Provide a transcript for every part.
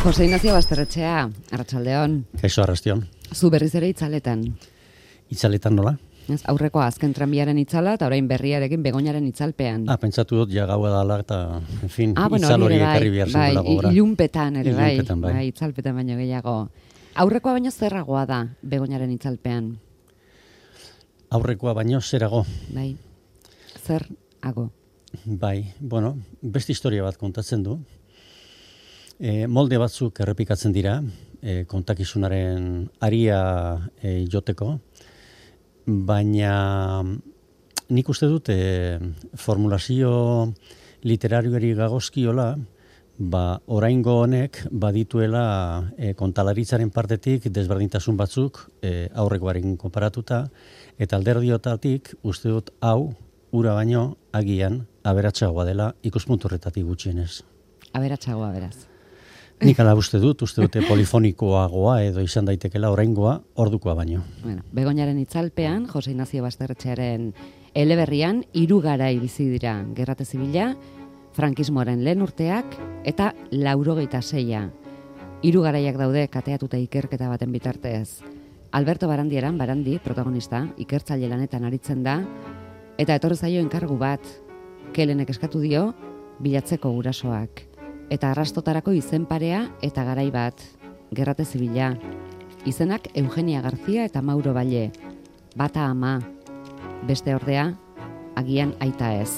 Jose Ignacio Basterretxea, arratsaldeon. Kaixo, arrastion. Zu berriz ere itzaletan. Itzaletan nola? Aurrekoa azken tranbiaren itzala eta orain berriarekin Begoñaren itzalpean. Pentsatu dut ja gaua dala eta, en fin, Bueno, itzal hori ekarri behar zinduela gogora. Ilunpetan ere bai, bai. itzalpetan baino gehiago. Aurrekoa baino zerragoa da Begoñaren itzalpean? Aurrekoa baino zerago? Bai, zerago? Bai, bueno, beste historia bat kontatzen du. Molde batzuk errepikatzen dira, kontakizunaren aria joteko, baina nik uste dut formulazio literarioari gagozkiola, oraingo honek badituela kontalaritzaren partetik desberdintasun batzuk aurrekoarekin konparatuta, eta alderdiotatik uste dut hau ura baino agian aberatsagoa dela ikuspuntu horretatik gutxienez. Aberatsagoa beraz. Nik ala uste dute polifonikoagoa edo izan daitekela oraingoa ordukoa baino. Bueno, Begoñaren itzalpean, Jose Ignacio Basterretxearen eleberrian 3 garai bizi dira: Gerra Zibila, frankismoaren lehen urteak eta 86. 3 garaiak daude kateatuta ikerketa baten bitartez. Alberto Barandieran, Barandi, protagonista, ikertzaile lanetan aritzen da, eta etorri zaio enkargu bat, Kelenek eskatu dio bilatzeko gurasoak. Eta arrastotarako izen parea eta garai bat, Gerra Zibila. Izenak Eugenia García eta Mauro Valle. Bata ama, beste ordea, agian aita ez.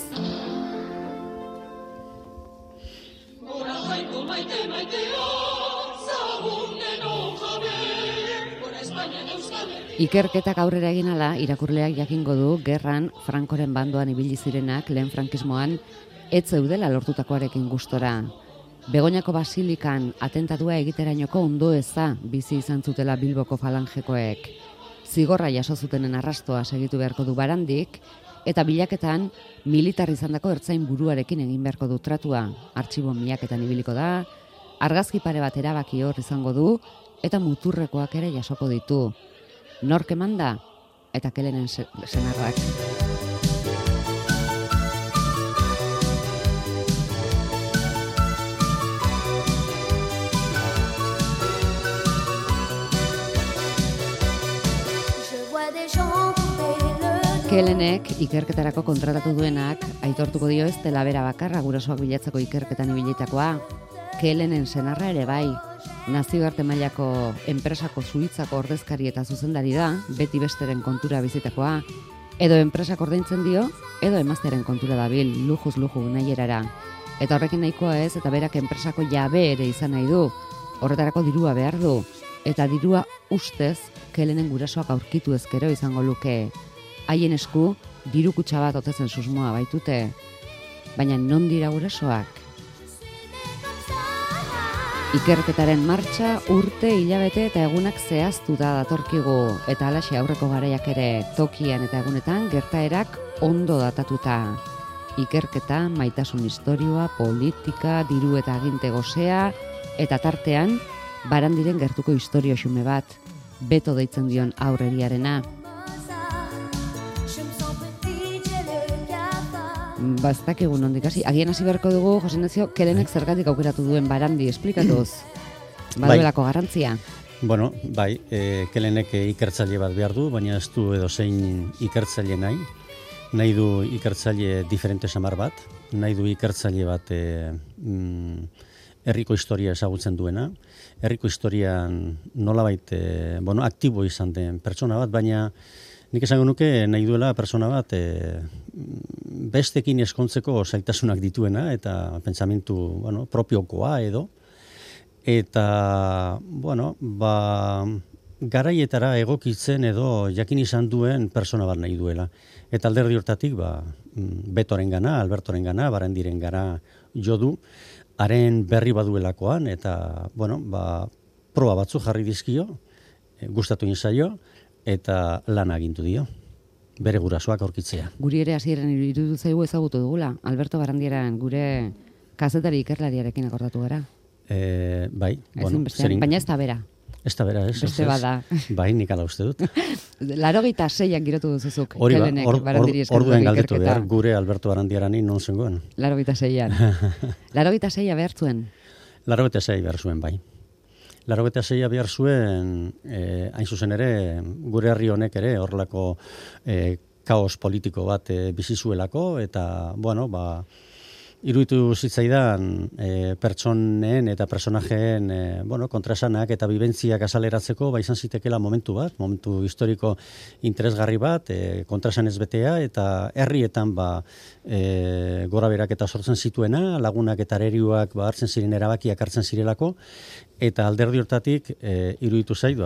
Ikerketak aurrera egin ala, irakurleak jakingo du gerran Frankoren bandoan ibili zirenak lehen frankismoan ez zeudela lortutakoarekin gustora. Begoñako basilikan atentatua egiterainoko ondoeza bizi izan zutela Bilboko falangekoek. Zigorra jaso zutenen arrastoa segitu beharko du Barandik, eta bilaketan militar izandako ertzain buruarekin egin beharko du tratua. Artxibo milaketan ibiliko da, argazki pare bat erabaki hor izango du, eta muturrekoak ere jasoko ditu. Nork emanda eta Kelenen senarrak. Kelenek ikerketarako kontratatu duenak aitortuko dio ez dela bera bakarra gurasoak bilatzeko ikerketan ibilitakoa. Kelenen senarra ere bai, nazioarte mailako enpresako Suitzako ordezkari eta zuzendari da, beti besteren kontura bizitakoa, edo enpresak ordaintzen dio, edo emaztearen kontura dabil, lujuz luju nahierara. Eta horrekin nahikoa ez, eta berak enpresako jabe ere izan nahi du, horretarako dirua behar du, eta dirua ustez Kelenen gurasoak aurkitu ezkero izango luke. Haien esku, diru kutxa bat otezen susmoa baitute, baina non dira gurasoak? Ikerketaren martxa urte, hilabete eta egunak zehaztu da datorkigu, eta halaxe aurreko garaiak ere tokian eta egunetan gertaerak ondo datatuta. Ikerketa, maitasun istorioa, politika, diru eta aginte gozea, eta tartean Barandiren gertuko istorio xume bat, Beto deitzen dion aurreriarena. Bastak egun ondik hasi. Agian hasi beharko dugu, Jose Ignacio, Kelenek zergatik aukeratu duen Barandi, esplikatuz. Baduelako garrantzia. Bueno, bai, Kelenek ikertzaile bat behar du, baina ez du edo zein ikertzaile nahi. Nahi du ikertzaile diferente samar bat, nahi du ikertzaile bat herriko historia ezagutzen duena. Herriko historian nolabait, aktibo izan den pertsona bat, baina nik esango nuke nahi duela pertsona bat bestekin eskontzeko zailtasunak dituena eta pentsamentu propiokoa edo. Eta, garaietara egokitzen edo jakin izan duen pertsona bat nahi duela. Eta alderdi hortatik, Betoren gana, Albertoren gana, Barandiren gana jo du, haren berri baduelakoan, eta, proba batzu jarri dizkio, gustatu inzaio, eta lan agintu dio, bere gurasoak aurkitzea. Guri ere hasieran iruditu zaigu ezagutu dugula, Alberto Barandieran gure kazetari ikerlariarekin akordatu gara. Bai, baina ez da bera. Ez da bera, ez. Beste bada. Bai, nik ala uste dut. 86an girotu duzuzuk. Hori ba, orduen galdetu behar, gure Alberto Barandiarani non zengoen. 86an. 86a behar zuen. 86 behar zuen, bai. 86a behar zuen, hain zuzen ere, gure herri honek ere, horrelako kaos politiko bat bizi zuelako, eta, bueno, iruditu zitzaidan pertsonen eta personajeen kontraesanak eta bibentziak azaleratzeko izan zitekela momentu historiko interesgarri bat, kontraesanez betea, eta herrietan gora berak eta sortzen zituena, lagunak eta arerioak hartzen ziren erabakiak hartzen zirelako, eta alderdi hortatik iruditu zait,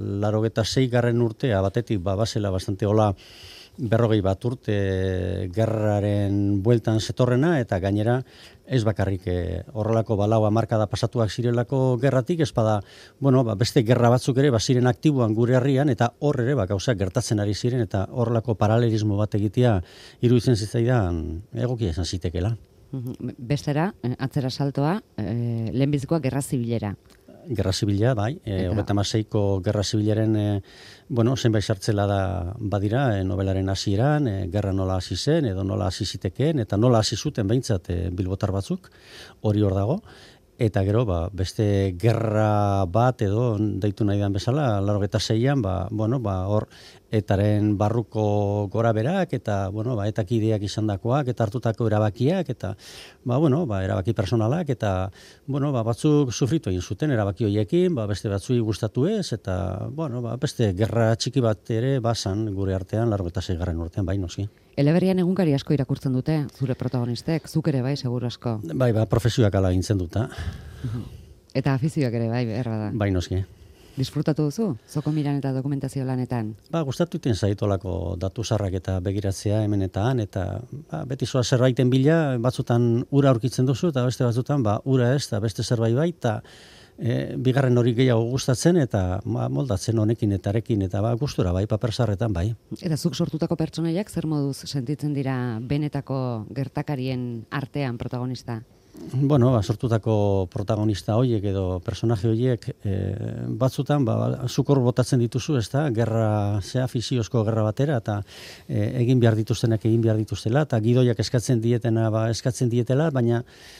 86. urtea batetik bazela bastante hola 40 urte gerraren bueltan zetorrena, eta gainera ez bakarrik horrelako balau hamarkada pasatuak zirelako gerratik, ez bada, beste gerra batzuk ere ziren aktiboan gure herrian, eta hor ere gauzak gertatzen ari ziren, eta horrelako paralelismo bat egitea iruditzen zitzaidan egokia izan zitekela. Bestera, atzera saltoa, lehenbizikoa gerra zibilera. Gerra zibila, bai, 36ko gerra zibilaren, zenbait sartzela da badira, nobelaren hasieran, gerra nola hasi zen, edo nola hasi zitekeen, eta nola hasi zuten behintzat bilbotar batzuk, hori hor dago, eta gero, beste gerra bat edo deitu nahi dan bezala, 86an, hor etaren barruko gora berak, eta, etakideak izandakoak, eta hartutako erabakiak, eta, erabaki personalak, eta, batzuk sufritu egin zuten erabaki horiekin, beste batzui gustatu ez, eta, beste gerra txiki bat ere bazan gure artean, 86. urtean, noski. Eleberrian egunkari asko irakurtzen dute, zure protagonistek, zuk ere bai, seguru asko. Bai, profesioak ala gintzen duta. Eta afizioak ere bai, erra da. Bai, noski. Disfrutatu duzu, Zokomiran eta dokumentazio lanetan? Gustatu iten zaitolako datu zarrak eta begiratzea hemen eta han, eta beti zoa zerbaiten bila, batzutan ura aurkitzen duzu, eta beste batzutan ura ez, eta beste zerbait bai, eta bigarren hori gehiago gustatzen, eta moldatzen honekin eta arekin, eta gustura bai, paper zarretan bai. Eta zuk sortutako pertsonaiak zer moduz sentitzen dira benetako gertakarien artean protagonista? Sortutako protagonista horiek edo personaje horiek batzutan zukor botatzen dituzu, ezta? Gerra, fiziozko gerra batera, eta egin behar dituztenak egin behar dituztela, eta gidoiak eskatzen dietela, baina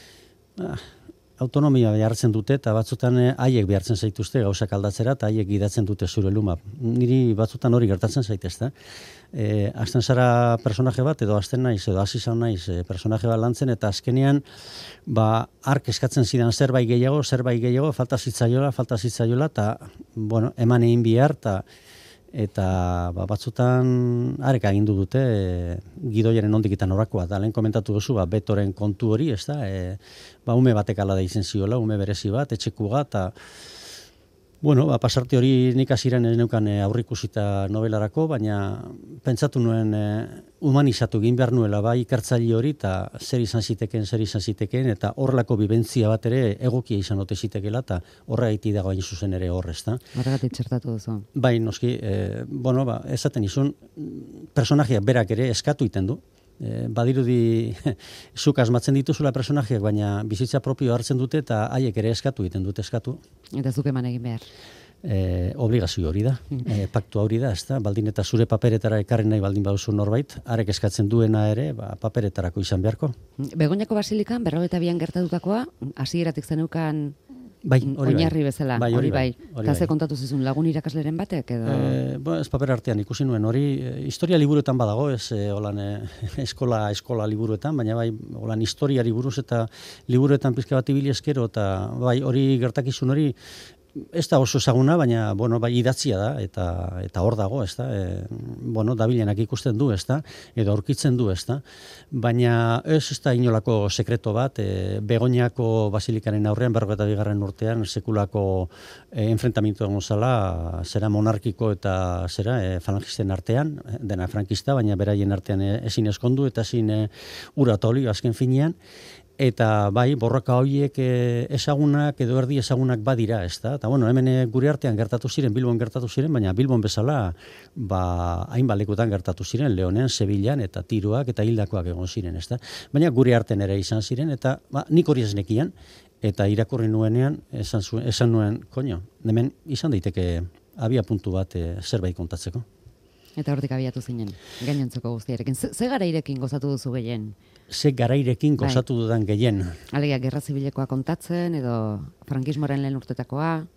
autonomia behartzen dute, eta batzutan haiek behartzen zaituzte gauzak aldatzera, eta haiek gidatzen dute zure luma. Niri batzutan hori gertatzen zaitezta. Azten zara personaje bat, edo azten naiz, edo hasi izan naiz personaje bat lantzen, eta azkenean, ark eskatzen zidan zerbait gehiago, falta zitzaiola, eta, eman egin behar, eta batzutan arek agindu dute gidoiaren ondikitan orakoa. Da, lehen komentatu duzu, betoren kontu hori, ez da, ume batek ala da izen ziola, ume berezi bat, etxekuga, eta pasarte hori nik hasieran ez neukan aurrikusita novelarako, baina pentsatu nuen humanizatu egin behar nuela ikertzaile hori, eta zer izan zitekeen, eta horrelako bibentzia bat ere egokia izan ote zitekela, eta horregaiti dago hain zuzen ere horrez, da. Horregatik txertatu duzu. Bai, noski, esaten izun, personajeak berak ere eskatu iten du. Badirudi zuk asmatzen dituzula personajeak, baina bizitza propio hartzen dute, eta haiek ere eskatu. Eta zuk eman egin behar? Obligazio hori da, paktu hori da, ez da, baldin eta zure paperetara ekarri nahi baldin baduzu norbait, arek eskatzen duena ere, paperetarako izan beharko. Begoñako Basilikan, 42an gertatutakoa, hasieratik zeneukan oinarri bezala, hori bai. Eta ze kontatu zizun, lagun irakasleren batek edo? Ez paper artean ikusi nuen hori, historia liburuetan badago, ez eskola liburuetan, baina bai, holan historiari buruz eta liburuetan pizka bat ibili eskero, eta bai, hori gertakizun hori, ez da oso ezaguna, baina, idatzia da, eta hor dago, ez da, dabilenak ikusten du, ez da, edo aurkitzen du, ez da, baina ez da inolako sekreto bat, Begoñako Basilikaren aurrean, 42. urtean, sekulako enfrentamientu egon zala, zera monarkiko eta zera falangisten artean, dena frankista, baina beraien artean ezin eskondu, eta ezin uratoli, azken finean, eta bai, borroka horiek ezagunak edo erdi ezagunak badira, ez da? Eta hemen gure artean gertatu ziren, Bilbon gertatu ziren, baina Bilbon bezala hainbat lekutan gertatu ziren, Leonen, Sevillan, eta Tiroak eta hildakoak egon ziren, ez da? Baina gure artean ere izan ziren, eta nik hori ez nekian, eta irakurri nuenean, esan nuen, hemen izan daiteke abia puntu bat zerbait kontatzeko. Eta hortik abiatu zinen, gainontzeko guztiarekin. Ze garairekin gozatu duzu gehien? Ze garairekin gozatu dudan gehien? Alegia, gerra zibilekoa kontatzen, edo frankismoaren lehen urtetakoa?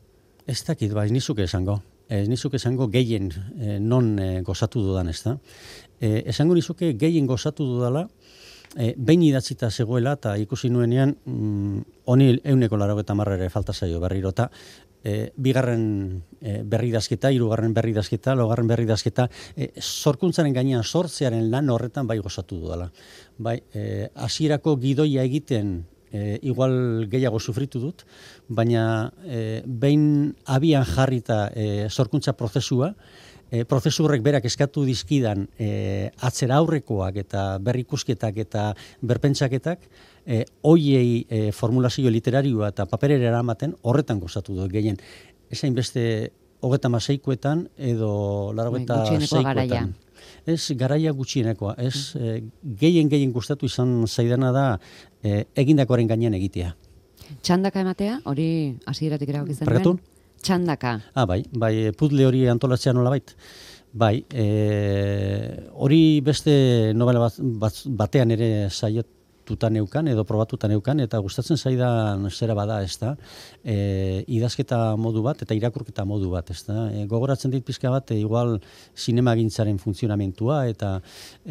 Ez dakit, ez nizuke esango. Ez nizuke esango gehien non gozatu dudan, ez da. Esango nizuke gehien gozatu dudala, behin idatzita zegoela, eta ikusi nuenean, honi 180 ere falta zaio berrirota, bigarren berridazketa, hirugarren berridazketa, laugarren berridazketa, sorkuntzaren gainean sortzearen lan horretan bai gozatu dudala. Bai, hasierako gidoia egiten igual gehiago sufritu dut, baina behin abian jarrita sorkuntza prozesua, prozesu horrek berak eskatu dizkidan atzera aurrekoak eta berrikusketak eta berpentsaketak, hoiei formulazio literarioa eta paperera eramaten horretan gozatu dut gehien. Ezain beste 36koetan edo 86koetan. Ez garaia gutxienekoa, ez gehien gustatu izan zaidana da egindakoaren gainean egitea. Txandaka ematea, hori hasieratik erabaki zen. Pergatu? Txandaka. Bai, puzzle hori antolatzea nolabait. Bai, hori beste novela batean ere saiatuta neukan edo probatuta neukan, eta gustatzen zaidan zera bada, ez da, idazketa modu bat eta irakurketa modu bat, ez da. Gogoratzen dit pizka bat, igual zinemagintzaren funtzionamentua, eta,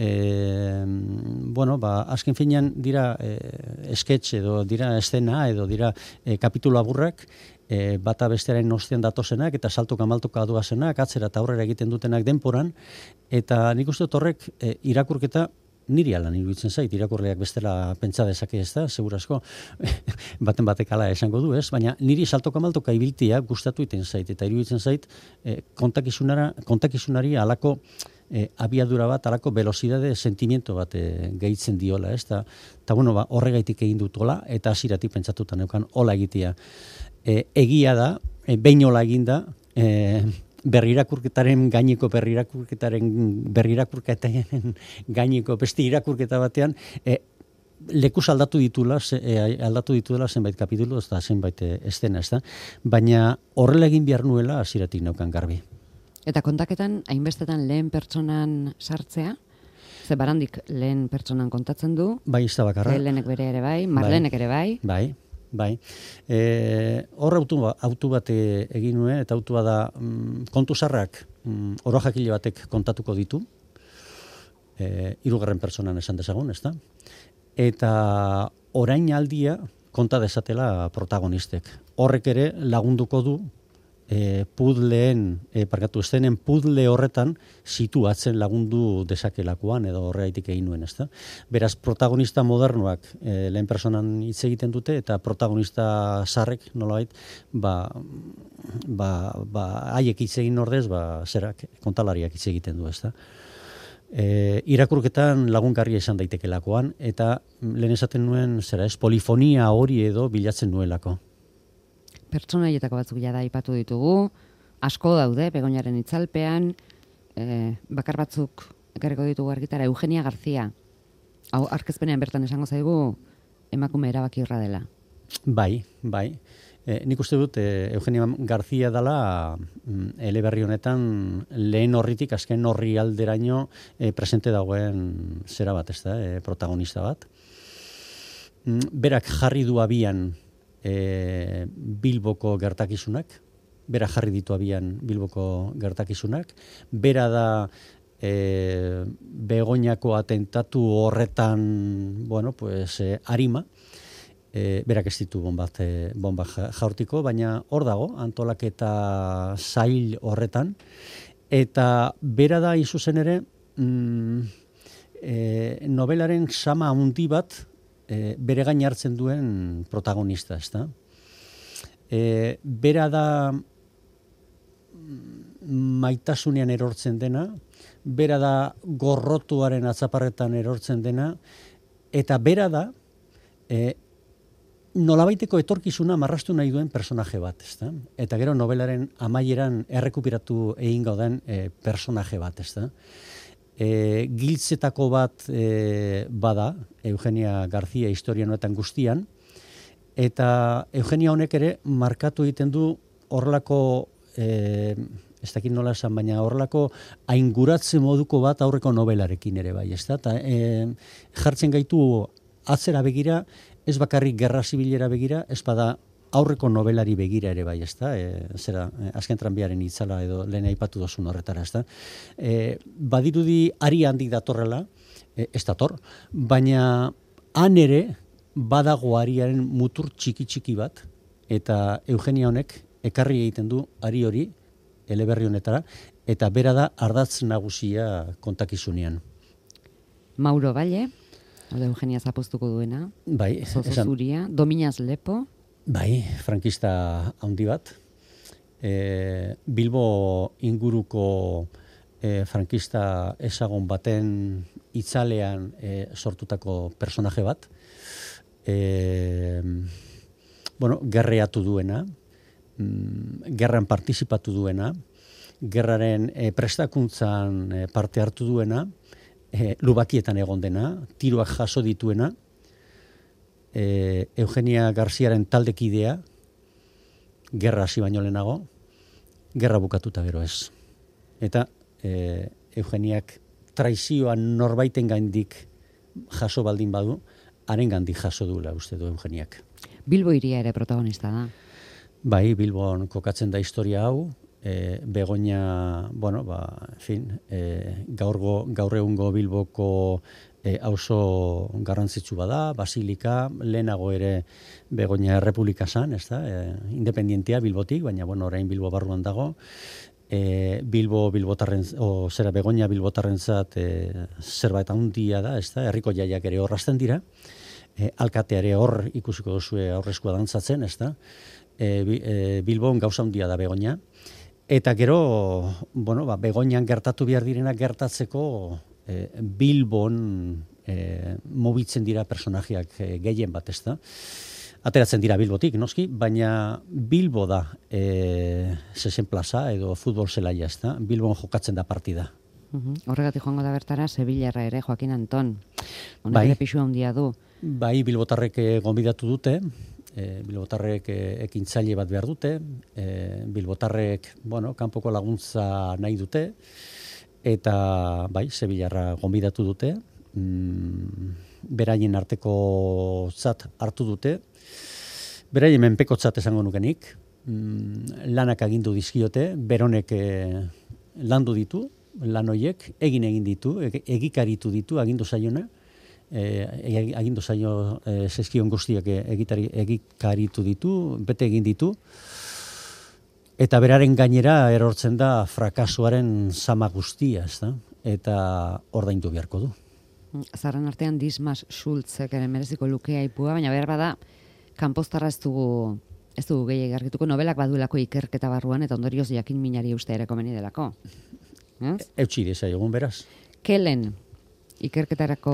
azken finean dira sketch edo dira eszena edo dira kapitulu aburrak, bata bestearen ostean datozenak eta saltoka maltoka doazenak, atzera eta aurrera egiten dutenak denporan, eta nik uste dut horrek irakurketa niri alan iruditzen zait, irakurleak bestela pentsa dezake, ez da, segurazko, baten batek ala esango du, ez? Baina niri saltoka maltoka ibiltia gustatu iten zait, eta iruditzen zait kontakizunari alako abiadura bat, alako velocidade sentimiento bat gehitzen diola, ez? Eta horregaitik egin dut hola, eta hasieratik pentsatuta neukan hola egitea. Egia da, behin hola eginda, berrirakurketaren gaineko berrirakurketaren gaineko beste irakurketa batean, lekuz aldatu ditula zenbait kapitulu, ez da, zenbait eszena, ez da, baina horrela egin behar nuela hasieratik neukan garbi. Eta kontaketan, hainbestetan lehen pertsonan sartzea, ze Barandik lehen pertsonan kontatzen du, bai, ez da bakarra. Helenek bere ere bai, Marlenek ere bai. Bai. Hor autu bat egin nuen, eta autua da kontu zarrak orojakile batek kontatuko ditu, 3. pertsonan esan dezagun, ez da? Eta orain aldia konta dezatela protagonistek. Horrek ere lagunduko du eszenen puzzle horretan situatzen lagundu dezakelakoan edo horregaitik egin nuen, ezta? Beraz, protagonista modernoak lehen personan hitz egiten dute, eta protagonista zarrek, nolabait, haiek hitz egin ordez, zerak, kontalariak hitz egiten du, ezta? Irakurketan lagungarria izan daitekelakoan, eta lehen esaten nuen, polifonia hori edo bilatzen nuelako. Pertsonaietako batzuk jada aipatu ditugu, asko daude, Begoñaren itzalpean, bakar batzuk ekarriko ditugu argitara, Eugenia García. Hau, arkezpenean bertan esango zaigu, emakume erabakirra dela. Bai. Nik uste dut, Eugenia García dela eleberri honetan lehen horritik, azken horri alderaino presente dagoen zera bat, ez da, protagonista bat. Berak jarri du abian Bilboko gertakizunak, bera jarri ditu abian Bilboko gertakizunak, bera da Begoñako atentatu horretan, arima, berak ez ditu bomba jaurtiko, baina hor dago, antolaketa zail horretan, eta bera da izuzen ere novelaren sama handi bat bere gain hartzen duen protagonista, ezta? Bera da maitasunean erortzen dena, bera da gorrotuaren atzaparretan erortzen dena, eta bera da nolabaiteko etorkizuna marrastu nahi duen personaje bat, ezta? Eta gero novelaren amaieran errekuperatu egingo den personaje bat, ezta? Giltzetako bat bada, Eugenia García historia honetan guztian, eta Eugenia honek ere markatu egiten du horrelako, ez dakit nola esan, baina horrelako ainguratze moduko bat aurreko novelarekin ere bai, ez da? Jartzen gaitu atzera begira, ez bakarrik gerra zibilera begira, ez bada aurreko novelari begira ere bai, ezta? Azken tranbiaren itzala edo lehen aipatu dozun horretara, ezta? Badirudi ari handik datorrela, ez dator, baina han ere badago ariaren mutur txiki bat, eta Eugenia honek ekarri egiten du ari hori eleberri honetara, eta bera da ardatz nagusia kontakizunean. Mauro Valle, Eugenia zapuztuko duena, bai, Zozo Zuria, Dominaz Lepo. Bai, frankista handi bat. Bilbo inguruko frankista ezagun baten itzalean sortutako personaje bat. Gerreatu duena, gerran partizipatu duena, gerraren prestakuntzan parte hartu duena, lubakietan egon dena, tiroak jaso dituena, Eugenia Garziaren taldekidea, gerra hasi baino lehenago, gerra bukatuta gero ez. Eta Eugeniak traizioan norbaiten gaindik jaso baldin badu, haren gandik jaso duela uste du Eugeniak. Bilbo hiria ere protagonista da. Bai, Bilbon kokatzen da historia hau, Begoña, gaur egungo Bilboko auzo garrantzitsu bada, Basilika, lehenago ere Begoña Errepublika zan, independientea Bilbotik, baina orain Bilbo barruan dago. Begoña Bilbotarrentzat zerbait handia da, herriko jaiak ere horrazten dira, alkateare hor ikusiko duzue aurrezkoa dantzatzen, Bilbon gauza handia da Begoña. Eta gero, Begoñan gertatu behar direnak gertatzeko Bilbon mobitzen dira personajeak gehien bat, Ateratzen dira Bilbotik, noski, baina Bilbo da zezen plaza edo futbol zelaia, Bilbon jokatzen da partida. Horregatik joango da bertara, Sevillarra ere, Joaquin Anton. Honek ere pixua handia du. Bai, bilbotarrek gonbidatu dute, bilbotarrek ekintzaile bat behar dute, bilbotarrek, kanpoko laguntza nahi dute, eta bai, Sevillarra gonbidatu dute, beraien arteko zat hartu dute, beraien menpeko zat esango nukenik, lanak agindu dizkiote, beronek landu ditu, lan horiek, egin ditu, egikaritu ditu, agindu zaiona, agindu zaio zezkion guztiak egikaritu ditu, bete egin ditu, eta beraren gainera erortzen da frakasoaren zama guztia, eta ordaindu beharko du. Zarren artean Dismas Schultzek ere mereziko lukea ipua, baina behar bada, kanpoztarra ez dugu gehiagik argituko, nobelak baduelako ikerketa barruan, eta ondorioz jakin minari uste ere komeni delako. Eutsi desa egun beraz. Kelen, ikerketarako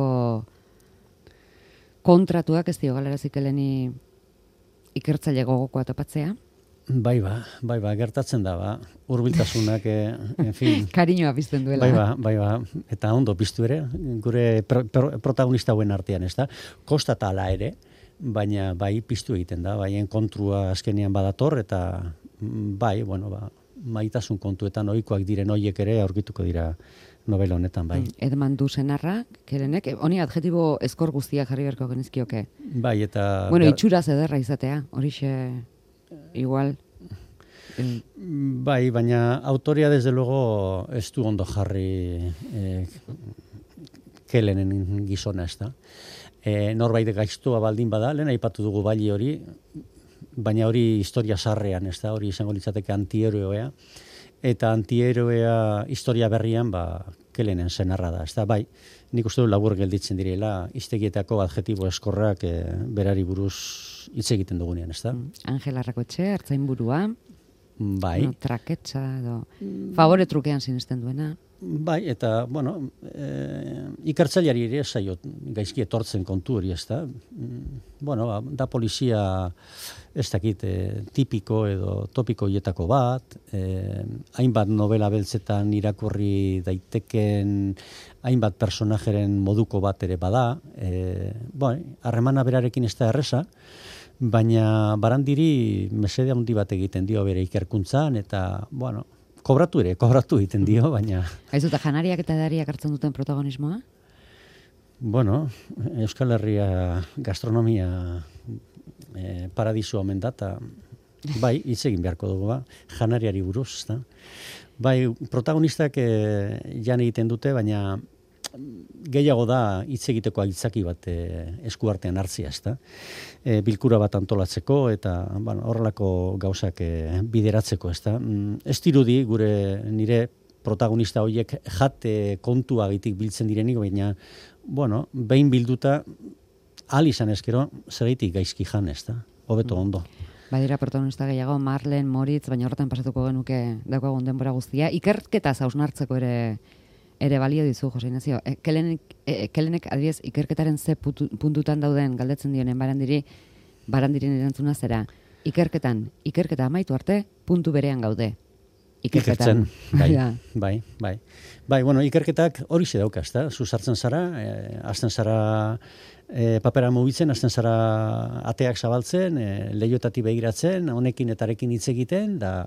kontratuak ez dio galerazik Keleni ikertzaile gogokoa topatzea? Bai, gertatzen da, hurbiltasunak, Kariñoa pizten duela. Bai, eta ondo piztu ere, gure protagonista hauen artean, kostata ala ere, baina bai piztu egiten da, baien kontrua azkenean badator, eta maitasun kontuetan ohikoak diren hoiek ere aurkituko dira novela honetan, bai. Edmandu senarra, Kelenek, honi adjetibo eskor guztiak jarri beharko genizkioke. Bai, eta... itxuraz ederra izatea, horixe igual. Bai, baina autoria desde luego ez du ondo jarri Kelenen gizona, norbait gaiztua baldin bada, lehen aipatu dugu baili hori, baina hori historia sarrean, hori izango litzateke antieroea, eta antieroea historia berrian, Kelenen senarra da, bai, nik uste du labur gelditzen direla, iztegietako adjetibo eskorrak berari buruz hitz egiten dugunean, Angel Arrakotxe, hartzainburua, bai. Traketsa, favore trukean sinesten duena. Bai, eta, ikertzaileari ere zaio gaizki etortzen kontu hori, da polizia ez dakit tipiko edo topiko hietako bat, hainbat novela beltzetan irakurri daiteken hainbat personajeren moduko bat ere bada, harremana berarekin ez da erreza, baina Barandiri mesede handi bat egiten dio bere ikerkuntzan, eta, kobratu egiten dio, baina... Aizu, eta janariak eta edariak hartzen duten protagonismoa? Euskal Herria gastronomia paradiso omen da, eta bai, hitz egin beharko dugu, janariari buruz, ezta? Bai, protagonistak jan egiten dute, baina gehiago da hitz egiteko aitzaki bat eskuartean hartzia, ezta? Bilkura bat antolatzeko eta horrelako gauzak bideratzeko, ezta? Ez dirudi nire protagonista horiek jate kontuagatik biltzen direnik, baina, behin bilduta ahal izan ezkero, zeraitik gaizki jan, ezta? Hobeto ondo. Badira protagonista gehiago, Marlen, Moritz, baina horretan pasatuko genuke daukagun denbora guztia. Ikerketa hausnartzeko ere balio dizu, Jose Ignacio. Kelenek adibidez ikerketaren ze puntutan dauden galdetzen dionen barandiren erantzuna zera. Ikerketa amaitu arte, puntu berean gaude. Ikerketan. Bai. Ikerketak hori ze dauka, ezta? Zu sartzen zara, hasten zara papera mugitzen, hasten zara ateak zabaltzen, leihoetatik begiratzen, honekin eta arekin hitz egiten, da,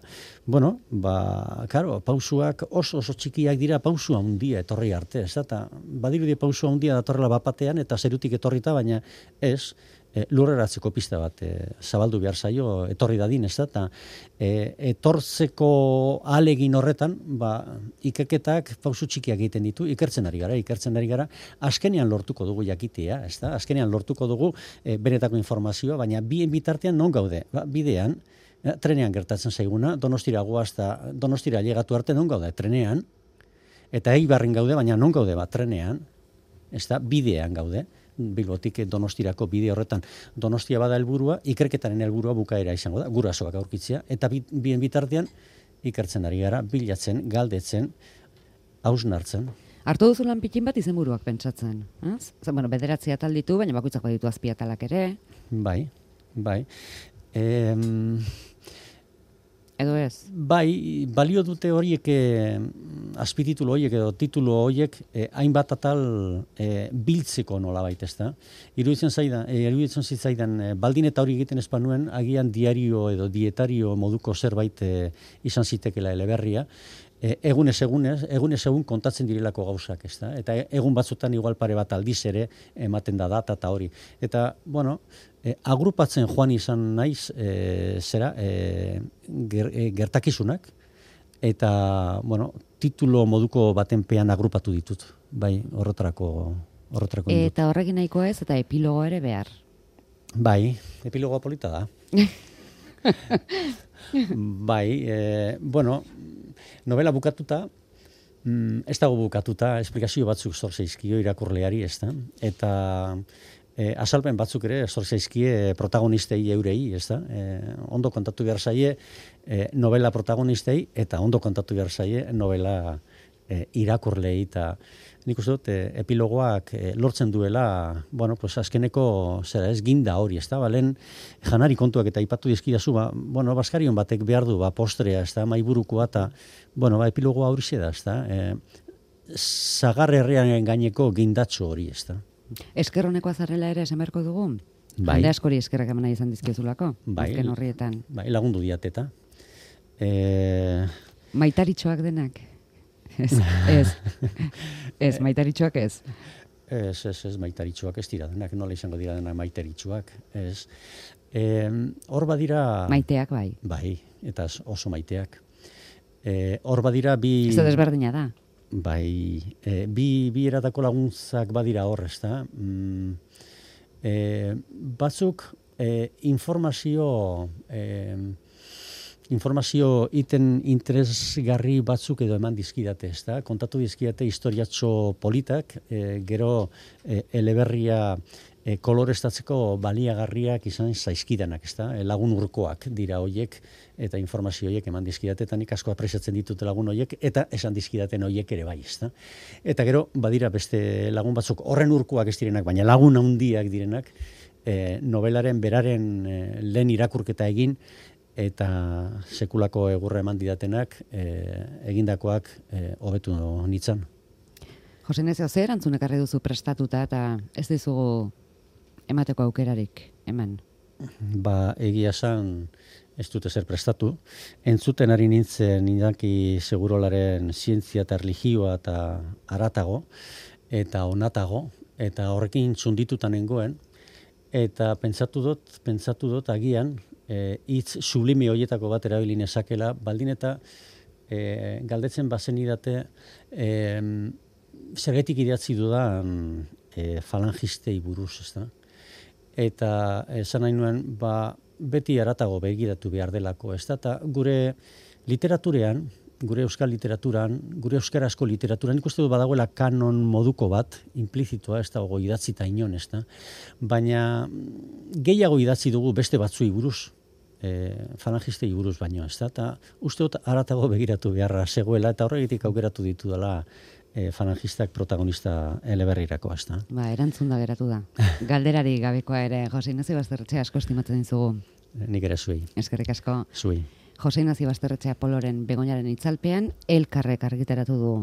pausuak oso txikiak dira pausua handia etorri arte, ez da? Ta badirudi pausua handia datorrela bapatean eta zerutik etorrita, baina ez, lurreratzeko pista bat zabaldu behar zaio, etorri dadin, ez da? Ta etortzeko ahalegin horretan, ikerketak pausu txikiak egiten ditu, ikertzen ari gara, azkenean lortuko dugu jakitea, ez da? Azkenean lortuko dugu benetako informazioa, baina bien bitartean non gaude? Bidean, trenean gertatzen zaiguna, Donostira goaz eta Donostira llegatu arte non gaude? Trenean, eta Eibarren gaude, baina non gaude trenean, ez da? Bidean gaude. Bilbotik Donostirako bide horretan Donostia bada helburua, ikerketaren helburua bukaera izango da, gurasoak aurkitzea, eta bien bitartean ikertzen ari gara, bilatzen, galdetzen, hausnartzen. Hartu duzu lan pikin bat izenburuak pentsatzen, ez? Bederatzi atal ditu, baina bakoitzak baditu azpiatalak ere. Bai. Edo ez? Bai, balio dute horiek, azpititulo horiek edo titulo horiek, hainbat atal biltzeko nolabait, ezta? Iruditzen zitzaidan, baldin eta hori egiten espanuen, agian diario edo dietario moduko zerbait izan zitekela eleberria, egunez egun kontatzen direlako gauzak, ezta? Eta egun batzutan igual pare bat aldiz ere ematen da data eta hori. Eta, agrupatzen joan izan naiz gertakizunak, eta, titulo moduko batenpean agrupatu ditut, bai, horretarako. Eta horrekin nahikoa ez, eta epilogo ere behar. Bai, epilogoa polita da. Bai, novela bukatuta, ez dago bukatuta, esplikazio batzuk zor zaizkio irakurleari, ez da? Eta azalpen batzuk ere zor zaizkie protagonistei eurei, ez da? Ondo kontatu behar zaie novela protagonistei, eta ondo kontatu behar zaie novela irakurlei, eta nik uste dut epilogoak lortzen duela, azkeneko zera ez ginda hori, ez da? Lehen janari kontuak eta aipatu dizkidazu, baskarion batek behar du, postrea, ez da? Maiburukoa, eta, epilogoa hori da, ez da? Zagar herrian gaineko gindatxo hori, ez da? Eskerroneko azarrela ere esan beharko dugu? Bai. Hande askori eskerrak emana izan dizkiozulako? Bai. Azken horrietan. Bai, lagundu diateta. Maitaritxoak denak? Ez, maitaritxoak ez. Ez, maitaritxoak ez dira denak, nola izango dira denak maitaritxoak, ez. Hor badira... Maiteak bai. Bai, eta oso maiteak. Hor badira bi... Ez da desberdina da. Bai, bi eratako laguntzak badira hor, ez da. Batzuk informazio iten interesgarri batzuk edo eman dizkidate, ez da. Kontatu dizkidate historiatxo politak, gero eleberria kolorestatzeko baliagarriak izan zaizkidanak, ez da? Lagun urkoak dira hoiek, eta informazio hoiek eman dizkidate, eta nik asko apresiatzen ditut lagun hoiek, eta esan dizkidaten hoiek ere bai, ez da? Eta gero, badira beste lagun batzuk horren urkoak ez direnak, baina lagun handiak direnak, novelaren beraren lehen irakurketa egin, eta sekulako egurra eman didatenak, egindakoak hobetu nitzan. Jose Ignacio, ze erantzunek arri duzu prestatuta, eta ez dizugu emateko aukerarik, hemen? Egia esan ez dute zer prestatu. Entzuten ari nintzen Iñaki Segurolaren zientzia eta erlijioa eta aratago, eta onatago, eta horrekin txunditutan nengoen, eta pentsatu dut agian, hitz sublime horietako bat erabili nezakela, baldin eta galdetzen bazen idate, zergetik idatzi dudan falangistei buruz, ez da? Eta esan nahi nuen, beti haratago begiratu behar delako, ez da? Eta gure literaturean, gure euskal literaturan, gure euskarazko literaturan, ikuste du badagoela kanon moduko bat, implizitoa, ez dago idatzita inon, ez da? Baina gehiago idatzi dugu beste batzuei buruz, falangistei buruz baino, ez da? Eta uste dut haratago begiratu beharra zegoela, eta horregitik aukeratu ditu dela falangistak protagonista eleberrirako, ez da? Erantzun da geratu da. Galderari gabekoa ere, Jose Ignacio Basterretxea asko estimatzen dizugu. Nik ere zuei. Eskerrik asko. Zuei. Jose Ignacio Basterretxea Poloren Begoñaren itzalpean, Elkarrek argitaratu du